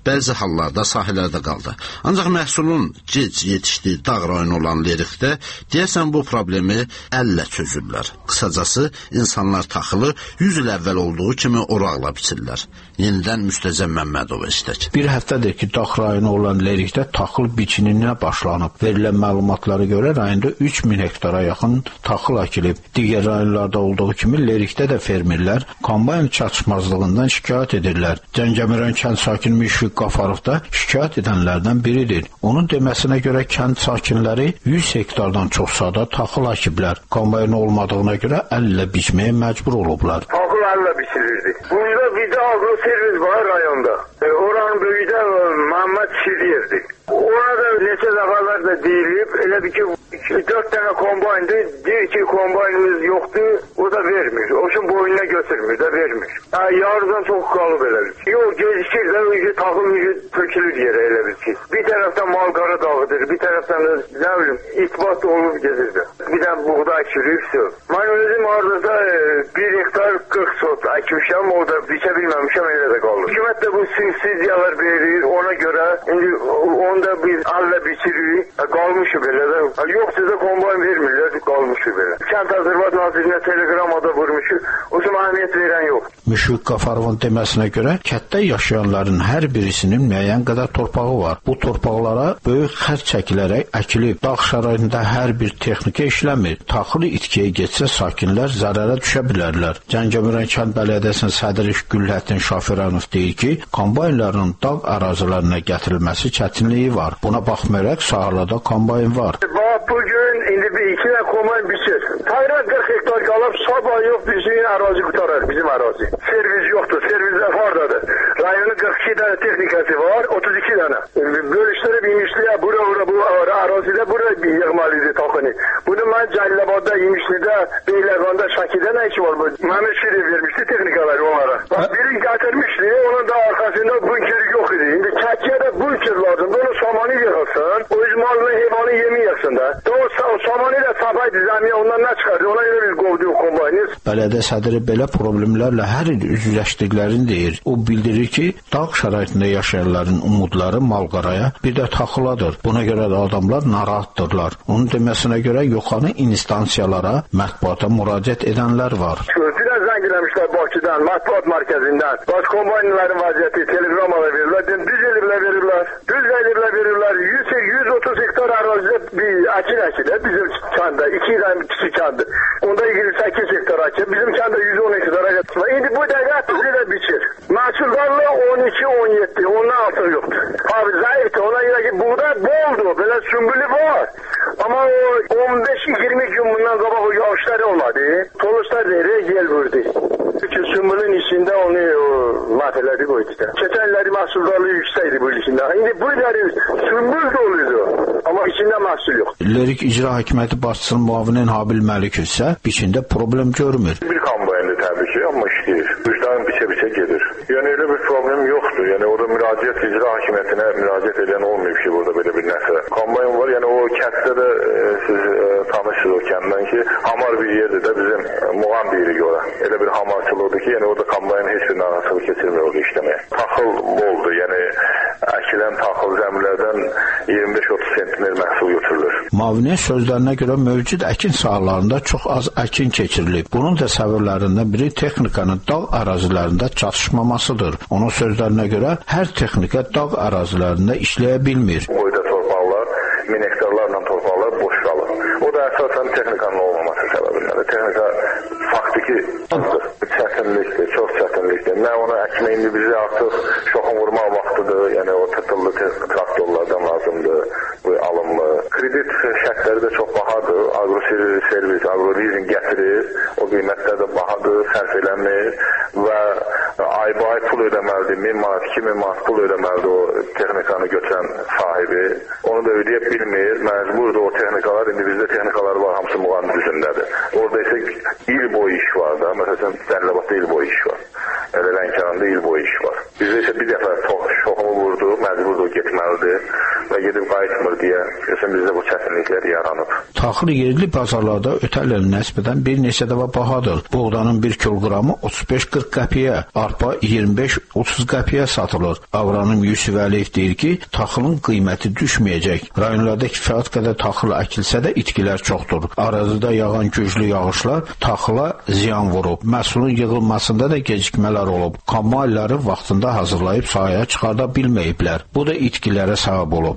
bəzi hallarda sahələrdə qaldı. Ancaq məhsulun gec yetişdiyi dağ rayonu olan Lerikdə deyəsən bu problemi əllə çözürlər. Qısacası insanlar taxılı yüz il əvvəl olduğu kimi oraqla biçirlər. Yenidən Müstəzəm Məmmədov istək. Bir həftədir ki, dağ rayonu olan Lerikdə taxıl biçininə başlanıb. Verilən məlumatlara görə rayonda üç min hektara yaxın taxıl əkilib. Digər rayonlarda olduğu kimi Lerikdə də fermerlər kombayn çatışmazlığından şikayət edirlər. Cəngəmirən kənd sakini Müşfiq Qafarov da şikayət edənlərdən biridir. Onun deməsinə görə kənd sakinləri yüz hektardan çox sahədə taxıl əkiblər. Kombayn olmadığına görə əllə biçməyə məcbur olublar. Taxıl əllə biçilirdi. Bunda bir də agroservis var rayonda. E, oranın böyüdə Məhəmməd Şiriyevdi. Orada neçə dəfələr də deyilib, elədir ki, dörd dənə kombayndır, deyir ki, kombaynımız yoxdur, o da vermir. O üçün boynuna götürmür də vermir. Hə, yarıdan çox qalıb elədir. Yox, gecikir də, taxıl tökülür yerə elədir ki. Bir tərəfdən malqara dağıdır, bir tərəfdən də, nə bilim, itbat olub gedirdi. Bir dənə buğda əkilib, mən özüm arada bir hektar qırx sot əkmişəm, o da biçə bilməmişəm, elə də qalır. Hükümət də bu subsidiyalar verir, ona görə, indi onda biz əllə biçirik, qalmışıq belə də. Yox, sizə kombayn vermirlər, qalmışıq belə. Kənd Təsərrüfat Nazirinə telegramada vurmuşuq, o üçün əhəmiyyət verən yox. Müşfiq Qafarovun deməsinə görə, kətdə yaşayanların hər birisinin müəyyən qədər torpağı var. Bu torpaqlara böyük xərc çəkilərək əkilib. Dağ şəraitində hər bir texnika işləmir. Taxılı itkiyə getsə sakinlər zərərə düşə bilərlər. Cəngəmirən kənd bələdiyyəsinin sədri Gülləttin Şafiranov deyir ki, kombaynların dağ ərazilərinə gətirilməsi çətinliyi var. Buna baxmayaraq sahələrdə kombayn var. Bax, bugün indi bir iki də kombayn biçir. Tayran qırx hektar qalıb, sabah yox bizim ərazi qutarar, bizim ərazi. Servis yoxdur, servislər hardadır. Rayonun qırx iki dənə texnikası var, otuz iki dənə. Bölüşdürüb imişliyə, bura, bura, bu ərazidə bura yığmalıdır taxını. Bunu mən Cəlilabadda, İmişlidə, Beyləqanda, Şəkidə nə işi var bu? Məhəmməd Şirif vermişdi texnikaları onlara. Birini gətirmişdi, onun da arxasında bunker yox idi. İndi Çəkiyə də bunker lazımdır, onu samanı yığılsın, o öz malını, heyvanı yemi yığsın da. O samanı ilə sapaydı zəmiyə, ondan nə çıxardı, ona görə biz qovduq kombaynı. Bələdiyyə sədri belə problemlərlə hər il üzləşdiklərini deyir. O bildirir ki, dağ şəraitində yaşayanların umudları malqaraya, bir də taxıladır. Buna görə də adamlar narahatdırlar. Onun deməsinə görə yoxanı instansiyalara, mətbuata müraciət edənlər var. Dünən zəng eləmişlər Bakıdan, mətbuat mərkəzindən. Baş kombaynların vəziyyəti teleqramada verirlər, düz eliblər verirlər, düz eliblər verirlər. yüz otuz hektar ərazidə bir əkin əkilir bizim kəndə, iki ilən kiçik kəndir. Onda iyirmi səkkiz hektar əkin, bizim kəndə yüz on hektara gətirmə. İndi bu dəqiqə bizi də biçir. Məhsuldarlığı on iki on yeddi, ondan artıq yoxdur. Abi zəifdir, ona görə ki, buğday boldur, belə sümbülü var. Amma o on beş iyirmi gün bundan qabaq o yağışları olmadı. Toluslar deyir, yel vurdu. Çünki sümbülün içində onu məhvələri qoydu. Keçən illəri məhsuldarlığı yüksəkdir bu içində. İndi bu illəri sümbül doluydu. Amma içində məhsul yox. Lerik İcra Hakimiyyəti başçısının müavini Nabil Məlikov isə biçində problem görmür. Bir kombayndır təbii ki, amma işləyir. Vicdan biçə-biçə gedir. Yəni elə bir problem yoxdur. Yəni orada müraciət İcra Hakimiyyətinə müraciət edən olmayıb ki, burada belə bir nəsə. Kombayn var. Yəni o kənddə də e, siz e, tanışsınız o kənddən ki, hamar bir yerdir də bizim e, muğam deyirik ora. Elə bir hamarçılıqdır ki, yəni orada kombayn heç bir narahatçılıq keçirmir orada işləməyə. Taxıl boldur. Yəni əkilən taxıl zəmilərdən iyirmi beş otuz sentner məhsul götürülür. Müavinin sözlərinə görə mövcud əkin sahalarında çox az əkin keçirilib. Bunun da səbəblərindən biri texnikanın dağ ərazilərində çatışmamasıdır. Onun sözlərinə görə hər texnika dağ ərazilərində işləyə bilmir. Boyda torpaqlar, min hektarlarla torpaqlar boş qalır. O da əsasən texnikanın olmaması səbəbindədir. Texnika faktiki azdır. Çətinlikdir, çox çətinlikdir. Nə onu əkmək indi bizə artıq şoxun vurmaq vaxtıdır. Yəni o tırtıllı traktorlardan lazımdır, bu alımlı. Kredit şərtləri də çox bahadır. Agro-servis, agro-leasing gətirir. O qiymətlər də bahadır, sərf eləmir və ay-bay pul ödəməlidir. min manat, iki min manat pul ödəməlidir o texnikanı götürən sahibi. Onu da ödəyə bilmir. Məcburdur o texnikalar. İndi bizdə texnikalar var, hamısı muğam düzündədir. Orada isə il boyu iş var da. Məsələn, Cəlilabadda il boyu iş var. Elə Lənkəranda il boyu iş var. Bizdə isə bir dəfə şoxumu vurdu, məcburdur getməlidir və gedib qayıtmır deyə görürsən bizdə bu çətinliklər yaranıb. Taxıl yerli bazarlarda ötən il nisbətən bir neçə dəfə bahadır. Buğdanın bir kiloqramı otuz beş qırx qəpiyə, arpa iyirmi beş otuz qəpiyə satılır. Avranım Yusuf Əliyev deyir ki, taxılın qiyməti düşməyəcək. Rayonlarda kifayət qədər taxıl əkilsə də itkilər çoxdur. Arazida yağan güclü yağışlar taxıla ziyan vurub. Məhsulun yığılmasında da gecikmələr olub. Kombaynları vaxtında hazırlayıb sahaya çıxarda bilməyiblər. Bu da itkilərə səbəb olub.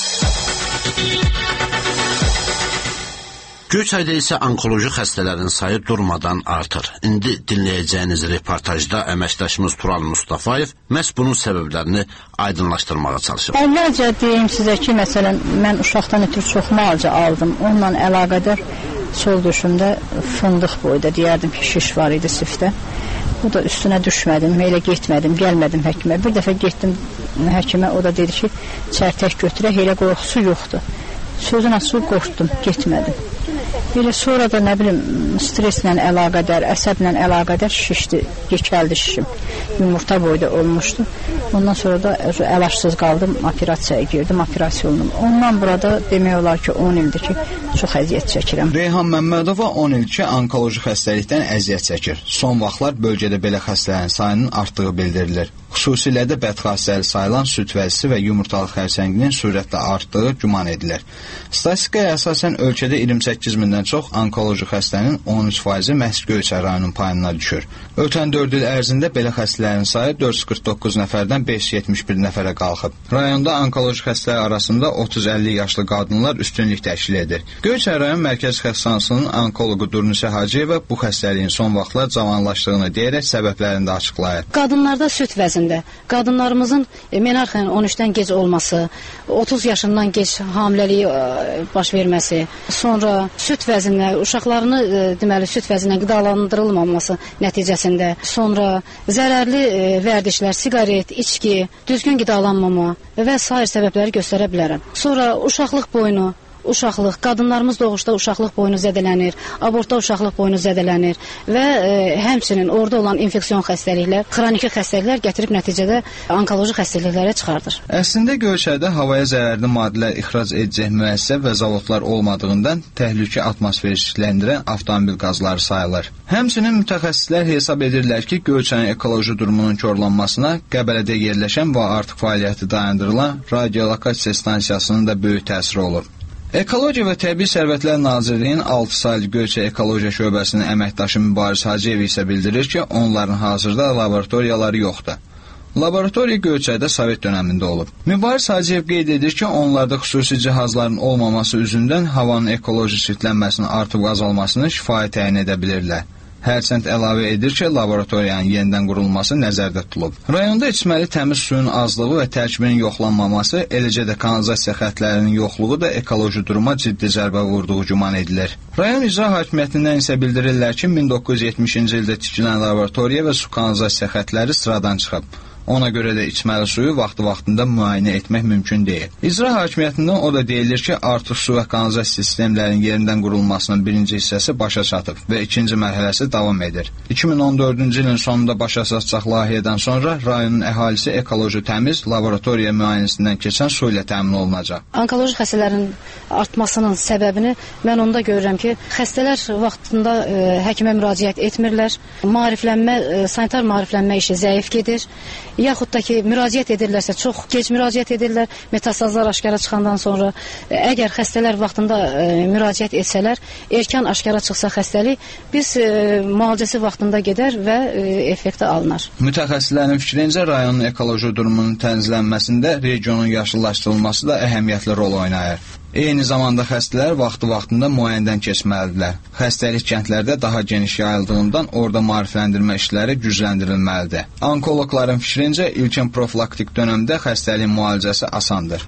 Göyçayda isə onkoloji xəstələrin sayı durmadan artır. İndi dinləyəcəyiniz reportajda əməkdaşımız Tural Mustafayev məhz bunun səbəblərini aydınlaşdırmağa çalışır. Əvvəlcə deyim sizə ki, məsələn, mən uşaqdan ötürü çox müalicə aldım. Onunla əlaqədar sol döşümdə fındıq boyda deyərdim ki, şiş var idi sifdə. O da üstünə düşmədim, elə getmədim, gəlmədim həkimə. Bir dəfə getdim həkimə, o da dedi ki, çərtək götürək, elə qorxusu yoxdur. Sözün açıq qorxdum, getmədim. Elə sonra da nə bilim streslə əlaqədar, əsəblə əlaqədar şişdi, yekəldi şişim. Yumurta boyda olmuşdu. Ondan sonra da əlacsız qaldım, operasiyaya girdim, operasiya olundum. Ondan burada demək olar ki, on ildir ki, çox əziyyət çəkirəm. Reyhan Məmmədova on il ki, onkoloji xəstəlikdən əziyyət çəkir. Son vaxtlar bölgədə belə xəstələrin sayının artdığı bildirilir. Xüsusilə də bədxassəli sayılan süd vəzisi və yumurtalıq xərçənginin sürətlə artdığı güman edilir. Statistikaya əsasən ölkədə iyirmi səkkiz mindən çox onkoloji xəstənin on üç faizi məhz Göyçay rayonunun payına düşür. Ötən dörd il ərzində belə xəstələrin sayı dörd yüz qırx doqquz nəfərdən beş yüz yetmiş bir nəfərə qalxıb. Rayonda onkoloji xəstələr arasında otuz əlli yaşlı qadınlar üstünlük təşkil edir. Göyçay rayon Mərkəzi Xəstəxanasının onkoloqu Durnusə Hacıyeva bu xəstəliyin son vaxtlar cavanlaşdığını deyərək səbəblərini də açıqlayır. Qadınlarda süd vəzisi qadınlarımızın menarxanın on üçdən gec olması, otuz yaşından gec hamiləliyi baş verməsi, sonra süd vəzinlə, uşaqlarını deməli süd vəzinlə qidalandırılmaması nəticəsində, sonra zərərli vərdişlər, siqaret, içki, düzgün qidalanmama və sair səbəbləri göstərə bilərəm. Sonra uşaqlıq boynu, uşaqlıq, qadınlarımız doğuşda uşaqlıq boynu zədələnir, abortda uşaqlıq boynu zədələnir və e, həmçinin orada olan infeksion xəstəliklər, xroniki xəstəliklər gətirib nəticədə onkoloji xəstəliklərə çıxardır. Əslində Göyçayda havaya zərərli maddələr ixrac edəcək müəssisə və zavodlar olmadığından təhlükə atmosferi çirkləndirən avtomobil qazları sayılır. Həmçinin mütəxəssislər hesab edirlər ki, Göyçayın ekoloji durumunun korlanmasına Qəbələdə yerləşən və artıq fəaliyyəti dayandırılan radiolokasiya stansiyasının da böyük təsiri olur. Ekologiya və Təbii Sərvətlər Nazirliyinin altı saylı Göyçay Ekologiya şöbəsinin əməkdaşı Mübariz Hacıyev isə bildirir ki, onların hazırda laboratoriyaları yoxdur. Laboratoriya Göyçayda Sovet dönəmində olub. Mübariz Hacıyev qeyd edir ki, onlarda xüsusi cihazların olmaması üzündən havanın ekoloji çirklənməsinin artıb azalmasını şifayə təyin edə bilirlər. Hərçənd əlavə edir ki, laboratoriyanın yenidən qurulması nəzərdə tutulub. Rayonda içməli təmiz suyun azlığı və tərkibinin yoxlanmaması, eləcə də kanalizasiya xəttlərinin yoxluğu da ekoloji duruma ciddi zərbə vurduğu güman edilir. Rayon İcra Hakimiyyətindən isə bildirirlər ki, min doqquz yüz yetmişinci ildə tikilən laboratoriya və su kanalizasiya xəttləri sıradan çıxıb. Ona görə də içməli suyu vaxtı-vaxtında müayinə etmək mümkün deyil. İcra Hakimiyyətindən o da deyilir ki, artıq su və kanalizasiya sistemlərinin yerindən qurulmasının birinci hissəsi başa çatıb və ikinci mərhələsi davam edir. iki min on dördüncü ilin sonunda başa çatacaq layihədən sonra rayonun əhalisi ekoloji təmiz laboratoriya müayinəsindən keçən su ilə təmin olunacaq. Onkoloji xəstələrin artmasının səbəbini mən onda görürəm ki, xəstələr vaxtında e, həkimə müraciət etmirlər, maariflənmə, e, sanitar maariflənmə işi zəif gedir. Yaxud da ki, müraciət edirlərsə, çox gec müraciət edirlər, metastazlar aşkara çıxandan sonra. Əgər xəstələr vaxtında e, müraciət etsələr, erkən aşkara çıxsa xəstəlik, biz e, müalicəsi vaxtında gedər və e, effekti alınar. Mütəxəssislərin fikrincə, rayonun ekoloji durumunun tənzimlənməsində regionun yaşıllaşdırılması da əhəmiyyətli rol oynayır. Eyni zamanda xəstələr vaxtı-vaxtında müayinədən keçməlidirlər. Xəstəlik kəndlərdə daha geniş yayıldığından orada maarifləndirmə işləri gücləndirilməlidir. Onkoloqların fikrincə ilkin profilaktik dönəmdə xəstəliyin müalicəsi asandır.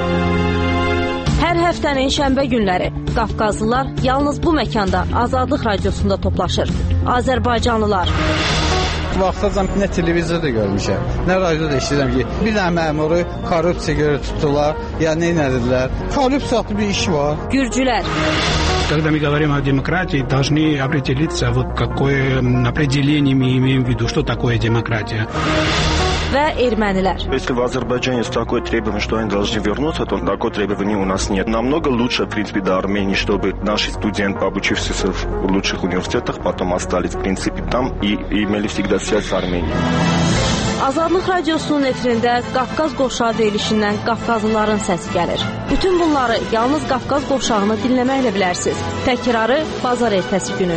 Hər həftənin şənbə günləri Qafqazlılar yalnız bu məkanda Azadlıq Radiosunda toplaşır. Azərbaycanlılar. Vaxtacan nə televizorda görmüşəm, nə radioda eşidirəm ki, bir dənə məmuru korrupsiya görə tutdular, ya nə edildilər. Korrupsiya adlı bir iş var. Gürcülər. Когда мы говорим о демократии, должны определиться, вот какое определение мы имеем в виду, что такое демократия. və ermənilər. Если в Азербайджане есть такое требование, что они должны вернуться, то такое требование у нас нет. Намного лучше, в принципе, до Армении, чтобы наши студенты, обучившиеся в лучших университетах, потом остались, в принципе, там и имели всегда связь с Арменией. Azadlıq Radiosunun efirində Qafqaz qovşağı deyilişindən Qafqazlıların səsi gəlir. Bütün bunları yalnız Qafqaz qovşağını dinləməklə bilərsiniz. Təkrarı bazar ertəsi günü.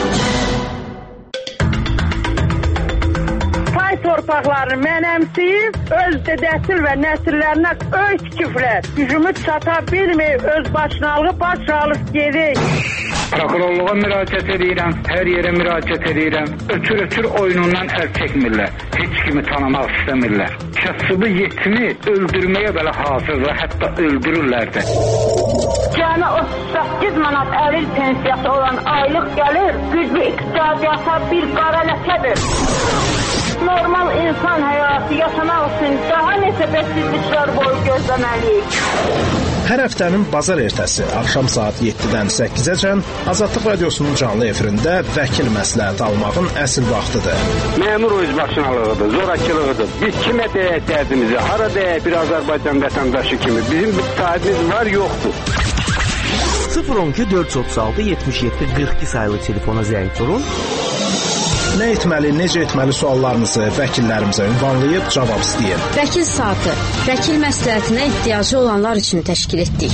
Pay torpaqlarını mənəmsiyib, öz dedəsil və nəsillərinə öz küfrət. Gücümüz çata bilməyib, öz başınalığı baş alıb gedik. Prokurorluğa müraciət edirəm, hər yerə müraciət edirəm. Ötür-ötür oyunundan əl çəkmirlər. Heç kimi tanımaq istəmirlər. Kasıbı yetimi öldürməyə belə hazırlar, hətta öldürürlər də. Cəmi otuz səkkiz manat əril pensiyası olan aylıq gəlir, güclü iqtisadiyyata bir qara ləkədir. Normal insan həyatı yaşamaq üçün daha neçə bəksizliklər boyu gözləməliyik. Hər həftənin bazar ertəsi axşam saat yeddidən səkkizəcən Azadlıq Radiosunun canlı efirində vəkil məsləhəti almağın əsl vaxtıdır. Məmur özbaşınalığıdır, zorakılığıdır. Biz kimə deyək dərdimizi, hara deyək bir Azərbaycan vətəndaşı kimi. Bizim bir sahibimiz var, yoxdur. sıfır on iki dörd yüz otuz altı yetmiş yeddi qırx iki sayılı telefona zəng vurun. Nə etməli, necə etməli suallarınızı vəkillərimizə ünvanlayıb cavab istəyin. Vəkil saatı, vəkil məsləhətinə ehtiyacı olanlar üçün təşkil etdik.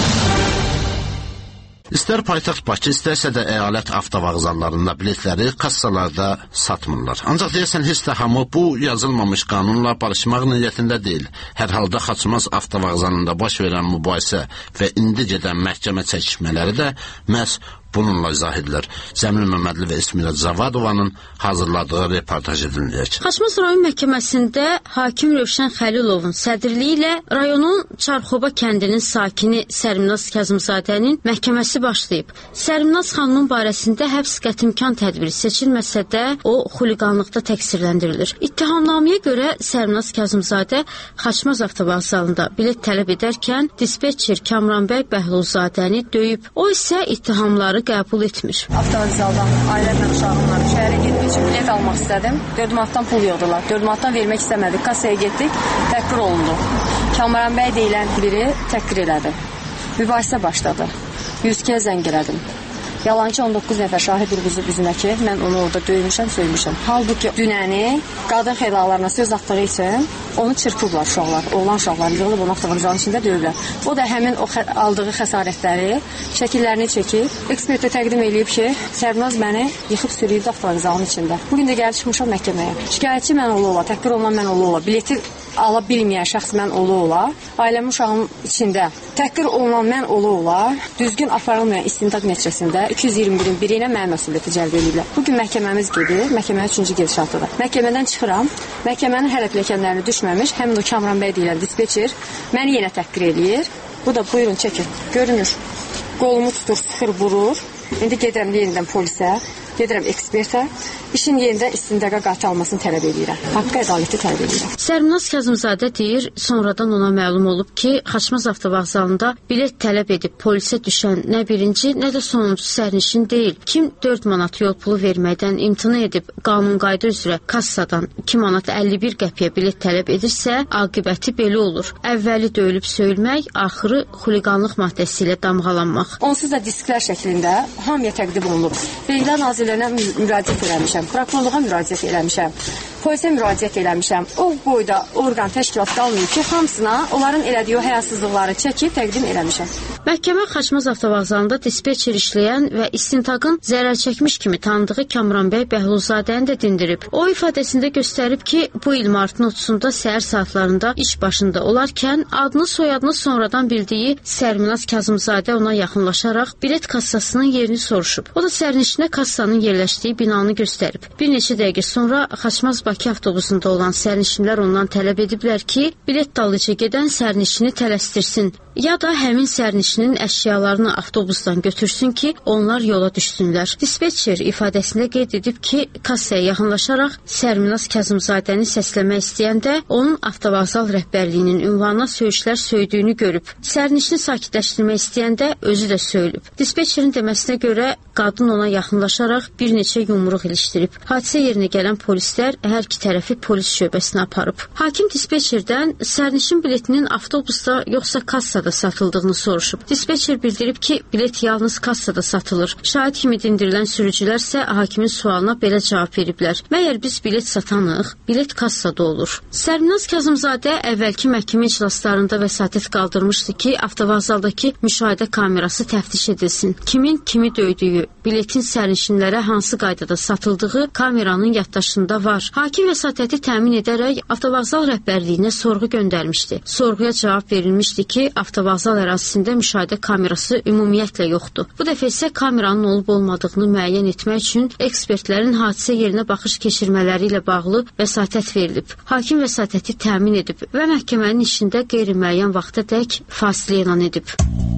İstər paytaxt Bakı, istərsə də əyalət avtovağzallarında biletləri kassalarda satmırlar. Ancaq deyəsən heç də hamı bu yazılmamış qanunla barışmaq niyyətində deyil. Hər halda Xaçmaz avtovağzalında baş verən mübahisə və indi gedən məhkəmə çəkişmələri də məhz bununla izah edilir. Cəmil Məmmədli və İsmira Zavadovanın hazırladığı reportaj ediləcək. Xaçmaz rayon məhkəməsində hakim Rövşən Xəlilovun sədrliyi ilə rayonun Çarxoba kəndinin sakini Sərminaz Kazımzadənin məhkəməsi başlayıb. Sərminaz xanımın barəsində həbs qətimkan tədbiri seçilməsə də o xuliqanlıqda təqsirləndirilir. İttihamnaməyə görə Sərminaz Kazımzadə Xaçmaz avtovağzalında bilet tələb edərkən dispetçer Kamranbəy Bəhlulzadəni döyüb. O isə ittihamları qəbul etmir. Avtovağzaldan ailəmlə uşağımla şəhərə getmək üçün bilet almaq istədim. dörd manatdan pul yığdılar. dörd manatdan vermək istəmədik. Kassaya getdik, təhqir olundu. Kamranbəy deyilən biri təhqir elədi. Mübahisə başladı. yüz ikiyə zəng elədim. Yalancı on doqquz nəfər şahid vurğuzu bizimə ki, mən onu orada döymüşəm, söymüşəm. Halbuki dünəni qadın xeylalarına söz atdığı üçün onu çırpıblar uşaqlar. Oğlan uşaqlar yığılıb onu avtovağzalın içində döyüblər. O da həmin o xə aldığı xəsarətləri, şəkillərini çəkib, ekspertə təqdim edib ki, Sərvinaz məni yıxıb sürüyüb avtovağzalın içində. Bugün də gəlib çıxmışam məhkəməyə. Şikayətçi mən ola ola, təhqir olunan mən ola ola, bileti ala bilməyən şəxs mən ola ola, ailəmin uşağının içində təhqir olunan mən ola ola, düzgün aparılmayan istintaq nəticəsində iki yüz iyirmi birin biri ilə mənim məsuliyyəti cəlb edirlər. Bugün məhkəməmiz gedir, məhkəmənin üçüncü gedişatıdır. Məhkəmədən çıxıram, məhkəmənin hələ pilləkənlərini düşməmiş, həmin o Kamranbəy deyilən dispetçer məni yenə təhqir eləyir. Bu da buyurun çəkin, görünür. Qolumu tutur, sıxır, vurur. İndi gedirəm yenidən polisə, gedirəm ekspertə, işin yenidən istintaqa qaytarılmasını tələb edirəm. Haqqı ədaləti tələb edirəm. Sərminaz Kazımzadə deyir, sonradan ona məlum olub ki, Xaçmaz avtovağzalında bilet tələb edib polisə düşən nə birinci, nə də sonuncu sərnişin deyil. Kim dörd manat yol pulu verməkdən imtina edib qanun qayda üzrə kassadan iki manat əlli bir qəpiyə bilet tələb edirsə, aqibəti belə olur. Əvvəli döyülüb söyülmək, axırı xuliqanlıq maddəsi ilə damğalanmaq. Onsuz da disklər şəklində hamıya təqdim olunub. Vergilər nazirlərinə müraciət eləmişəm, prokurorluğa müraciət eləmişəm, polisə müraciət eləmişəm. O boyda orqan təşkilat qalmayıb ki, hamısına onların elədiyi o həyasızlıqları çəkib təqdim eləmişəm. Məhkəmə Xaçmaz avtovağzalında dispetçer işləyən və istintaqın zərər çəkmiş kimi tanıdığı Kamranbəy Bəhlulzadəni də dindirib. O ifadəsində göstərib ki, bu il martın otuzunda səhər saatlarında iş başında olarkən adını soyadını sonradan bildiyi Sərminaz Kazımzadə ona yaxınlaşaraq bilet kassasının yerini soruşub. O da sərnişinə kassanın yerləşdiyi binanı göstərib. Bir neçə dəqiqə sonra Xaçmaz Bakı avtobusunda olan sərnişinlər ondan tələb ediblər ki, bilet dalıcı gedən sərnişini tələsdirsin, ya da həmin sərnişinin əşyalarını avtobusdan götürsün ki, onlar yola düşsünlər. Dispetçer ifadəsində qeyd edib ki, kassaya yaxınlaşaraq Sərminaz Kazımzadəni səsləmək istəyəndə onun avtovağzal rəhbərliyinin ünvanına söyüşlər söydüyünü görüb. Sərnişini sakitləşdirmək istəyəndə özü də söyülüb. Dispetçerin deməsinə görə qadın ona yaxınlaşaraq bir neçə yumruq ilişdirib. Hadisə yerinə gələn polislər hər hər iki tərəfi polis şöbəsinə aparıb. Hakim dispetçerdən sərnişin biletinin avtobusda yoxsa kassada satıldığını soruşub. Dispetçer bildirib ki, bilet yalnız kassada satılır. Şahid kimi dindirilən sürücülər isə hakimin sualına belə cavab veriblər. Məyər biz bilet satanıq, bilet kassada olur. Sərvinaz Kazımzadə əvvəlki məhkəmə iclaslarında vəsatət qaldırmışdı ki, avtovağzaldakı müşahidə kamerası təftiş edilsin. Kimin kimi döydüyü, biletin sərnişinlərə hansı qaydada satıldığı kameranın yaddaşında var. Hakim vəsatəti təmin edərək avtovağzal rəhbərliyinə sorğu göndərmişdi. Sorğuya cavab verilmişdi ki, avtovağzal ərazisində müşahidə kamerası ümumiyyətlə yoxdur. Bu dəfə isə kameranın olub-olmadığını müəyyən etmək üçün ekspertlərin hadisə yerinə baxış keçirmələri ilə bağlı vəsatət verilib. Hakim vəsatəti təmin edib və məhkəmənin işində qeyri-müəyyən vaxta dək fasilə elan edib.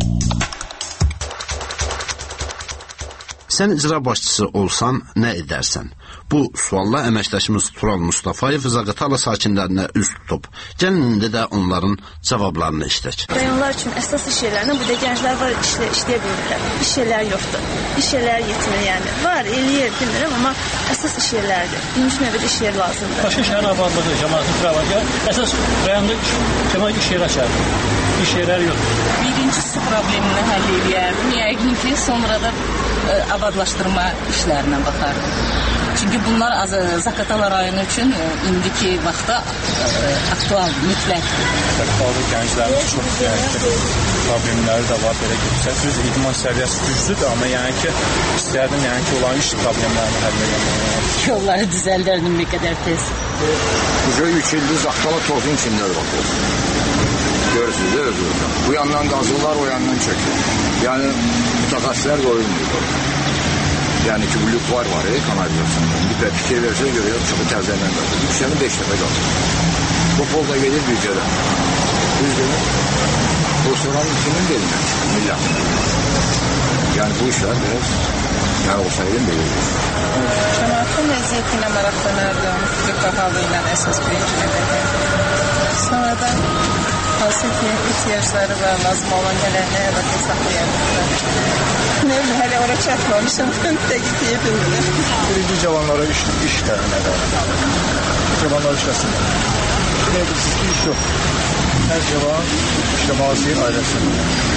Sən icra başçısı olsan, nə edərsən? Bu sualla əməkdaşımız Tural Mustafayev Zaqatala sakinlərinə üz tutub. Gəlin indi də onların cavablarını işlək. Rayonlar üçün əsas iş yerlərinə bu da gənclər var, işlə, işləyə bilmirlər. İş yerləri yoxdur. İş yerləri yetmir yəni. Var, eləyir, bilmirəm, amma əsas iş yerləridir. Birinci növbədə iş yeri lazımdır. Başqa şəhər abadlığı, cəmaatın travagə, əsas rayonda cəmaat iş yeri açardır. İş yerləri yoxdur. Birinci su problemini həll edərdim. Yəqin ki, sonra da ə, abadlaşdırma işlərinə baxardım. Çünki bunlar Zaqatala rayonu üçün indiki vaxtda aktualdır, mütləqdir. Zaqatala gənclərin çox yəni ki, problemləri də var, belə götürsək. Düz idman səviyyəsi güclüdür, amma yəni ki, istərdim yəni ki, olan iş problemlərini həll edəmək. Yolları düzəldərdim bir qədər tez. Uca üç ildir Zaqatala tozun içində yoxdur. Görürsünüz də özünüzdən. Bu yandan qazırlar, o yandan çökür. Yəni, mütəxəssislər qoyulmuyor. Yəni ki, bu lükvar var, e, kanalizasyonda. Bir də fikir versəyə görə çoxu təzələn qaldır. Bir kişəni beş dəfə qaldır. Bu pol da gelir bücədə. Düzdür. Bu soranın kimin delinə çıxır, millət. Yəni, bu işlər biraz, yəni olsaydın deyildir. Cəmaatın vəziyyətinə maraqlanırdım. Qıqahalı ilə əsas birinci növbədə. Sonra da hansı ki, ihtiyaçları var, lazım olan gələnə əlaqə saxlayabilirlər. Ne bileyim, hələ ora çatmamışım, dəqiq deyə bilmirəm. Birinci cavanlara iş, iş təmin edər. Cavanlar işləsin. Ne bilirsiniz ki, iş yox. Hər cavan işləməsi ailəsi.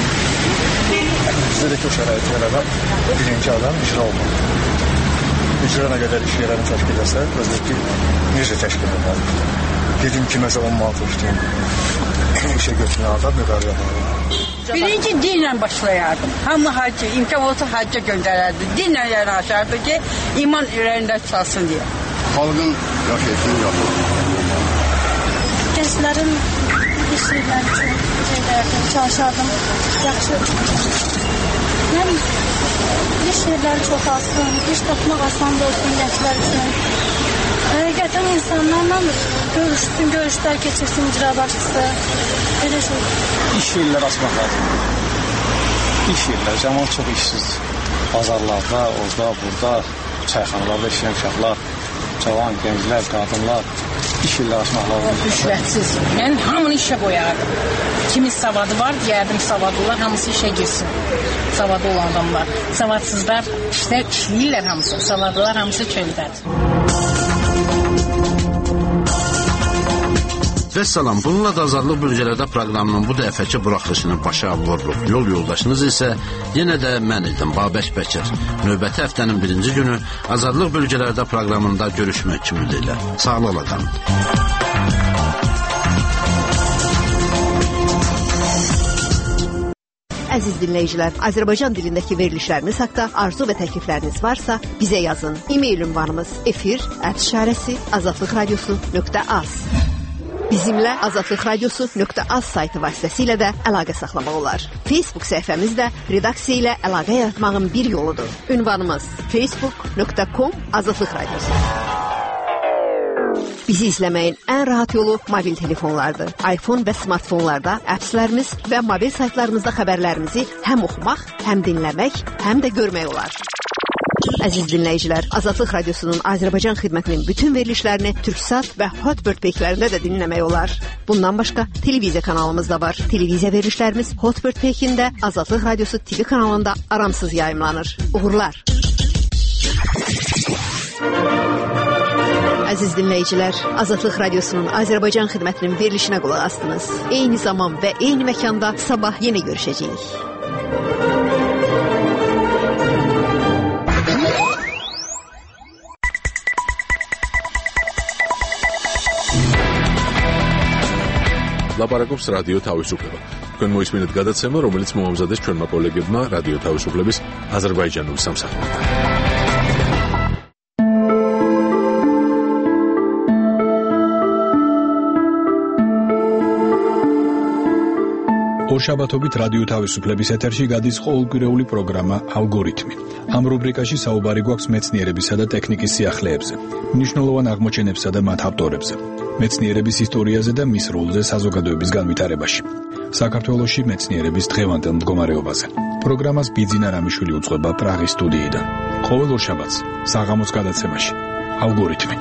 Bizdə də ki, o şəraiti verədən birinci adam icra olmalı. İcra nə qədər iş yerlərini təşkil edərsə, özür ki, necə təşkil edəlir? Dedim ki, məsələn, on manat işləyim. İşə götürən adam müqarı yaparım. Birinci dinlə başlayardım. Hamı hacı, imkan olsa hacca göndərərdi. Dinlə yanaşardı ki, iman ürəyində çalsın deyə. Xalqın yaşayışını yapılır. Gənclərin iş yerləri üçün şeylərdim, çalışardım. Yaxşı. Yəni, iş yerləri çox azsın, iş tapmaq asan da olsun gənclər üçün. Həqiqətən insanlarla görüşsün, görüşlər keçirsin icra başçısı. Elə şey. İş yerləri açmaq lazımdır. İş yerləri, cəmaat çox işsiz. Bazarlarda, orada, burada, çayxanalarda işləyən uşaqlar, cavan, gənclər, qadınlar iş yerləri açmaq lazımdır. Rüşvətsiz. Mən hamını işə qoyardım. Kimin savadı var, deyərdim savadlılar hamısı işə girsin. Savadı olan adamlar. Savadsızlar işlər işləyirlər hamısı. Savadlılar hamısı çöldədir. Və salam, bununla da Azadlıq Bölgələrdə proqramının bu dəfəki buraxılışını başa vururuq. Yol yoldaşınız isə yenə də mən idim, Babək Bəkir. Növbəti həftənin birinci günü Azadlıq Bölgələrdə proqramında görüşmək ümidilə. Sağlı olacaq. Əziz dinləyicilər, Azərbaycan dilindəki verilişlərimiz haqda arzu və təklifləriniz varsa, bizə yazın. E-mail ünvanımız efir ət işarəsi azadlıq radiosu nöqtə az. Bizimlə azadlıq radiosu nöqtə az saytı vasitəsilə də əlaqə saxlamaq olar. Facebook səhifəmiz də redaksiya ilə əlaqə yaratmağın bir yoludur. Ünvanımız facebook nöqtə com azadlıq radiosu. Bizi izləməyin ən rahat yolu mobil telefonlardır. iPhone və smartfonlarda appslərimiz və mobil saytlarımızda xəbərlərimizi həm oxumaq, həm dinləmək, həm də görmək olar. Əziz dinləyicilər, Azadlıq Radiosunun Azərbaycan xidmətinin bütün verilişlərini Türksat və Hotbird peyklərində də dinləmək olar. Bundan başqa televiziya kanalımız da var. Televiziya verilişlərimiz Hotbird peykində Azadlıq Radiosu T V kanalında aramsız yayımlanır. Uğurlar! əziz dinləyicilər. Azadlıq Radiosunun Azərbaycan xidmətinin verilişinə qulaq asdınız. Eyni zaman və eyni məkanda sabah yenə görüşəcəyik. ლაპარაკობს რადიო თავისუფლება. თქვენ მოისმინეთ გადაცემა, რომელიც მოამზადეს ჩვენმა კოლეგებმა რადიო თავისუფლების აზერბაიჯანული სამსახურიდან. ორშაბათობით რადიო თავისუფლების ეთერში გადის ყოველკვირეული პროგრამა ალგორითმი. ამ რუბრიკაში საუბარი გვაქვს მეცნიერებისა და ტექნიკის სიახლეებზე, მნიშვნელოვან აღმოჩენებსა და მათ ავტორებზე, მეცნიერების ისტორიაზე და მის როლზე საზოგადოების განვითარებაში. საქართველოში მეცნიერების დღევანდელ მდგომარეობაზე. პროგრამას ბიძინა რამიშვილი უძღვება პრაღის სტუდიიდან. ყოველ ორშაბათს საღამოს გადაცემაში ალგორითმი.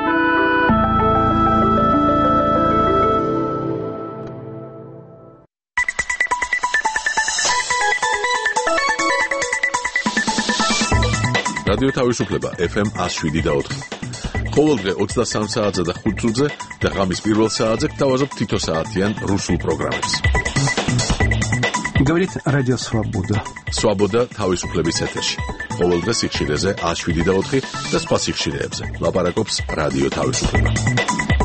რადიო თავისუფლება ეფ ემ one oh seven და four. ყოველდღე ოცდასამ საათზე და ხუთ წუთზე და ღამის პირველ საათზე გთავაზობ თითო საათიან რუსულ პროგრამებს. Говорит Радио Свобода. Свобода თავისუფლების ეთერში. ყოველდღე სიხშირეზე one oh seven და four და სხვა სიხშირეებზე. ლაპარაკობს რადიო თავისუფლება.